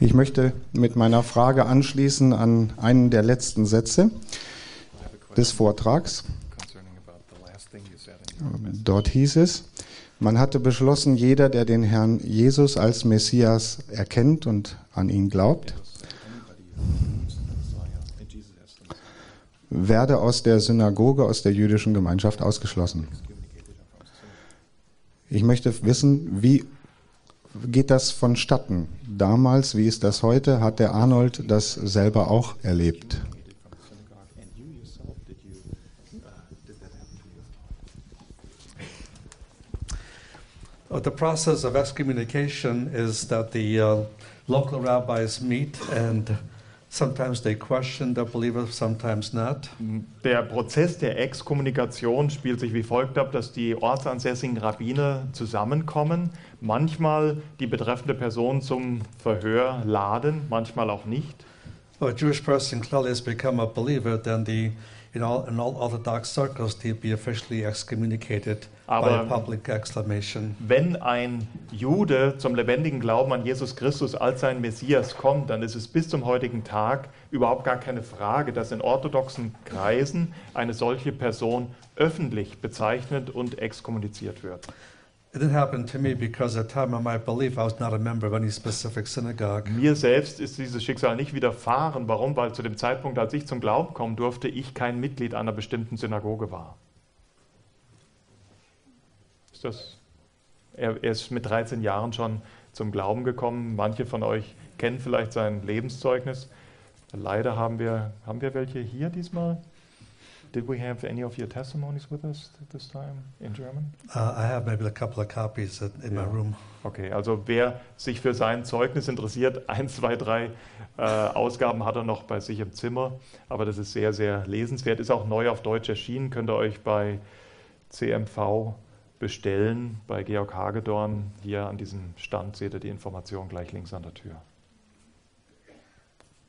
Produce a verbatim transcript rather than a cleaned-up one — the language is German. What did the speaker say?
Ich möchte mit meiner Frage anschließen an einen der letzten Sätze des Vortrags. Dort hieß es, man hatte beschlossen, jeder, der den Herrn Jesus als Messias erkennt und an ihn glaubt, werde aus der Synagoge, aus der jüdischen Gemeinschaft ausgeschlossen. Ich möchte wissen, wie geht das vonstatten? Damals, wie ist das heute? Hat der Arnold das selber auch erlebt? Uh, the process of excommunication is that the uh, local rabbis meet and sometimes they question the believer, sometimes not. Der Prozess der Exkommunikation spielt sich wie folgt ab, dass die ortsansässigen Rabbiner zusammenkommen, manchmal die betreffende Person zum Verhör laden, manchmal auch nicht. If a Jewish person clearly has become a believer, then the in all, in all Orthodox circles they'd be officially excommunicated Aber by a public exclamation. Wenn ein Jude zum lebendigen Glauben an Jesus Christus als sein Messias kommt, dann ist es bis zum heutigen Tag überhaupt gar keine Frage, dass in orthodoxen Kreisen eine solche Person öffentlich bezeichnet und exkommuniziert wird. It didn't happen to me because at the time of my belief I was not a member of any specific synagogue. Mir selbst ist dieses Schicksal nicht widerfahren. Warum? Weil zu dem Zeitpunkt, als ich zum Glauben kommen durfte, ich kein Mitglied einer bestimmten Synagoge war. Ist das? Er, er ist mit dreizehn Jahren schon zum Glauben gekommen. Manche von euch kennen vielleicht sein Lebenszeugnis. Leider haben wir, haben wir welche hier diesmal? Did we have any of your testimonies with us this time in German? Uh, I have maybe a couple of copies in, in Ja. my room. Okay, also wer sich für sein Zeugnis interessiert, eins, zwei, drei äh, Ausgaben hat er noch bei sich im Zimmer, aber das ist sehr, sehr lesenswert, ist auch neu auf Deutsch erschienen, könnt ihr euch bei C M V bestellen, bei Georg Hagedorn. Hier an diesem Stand seht ihr die Information gleich links an der Tür.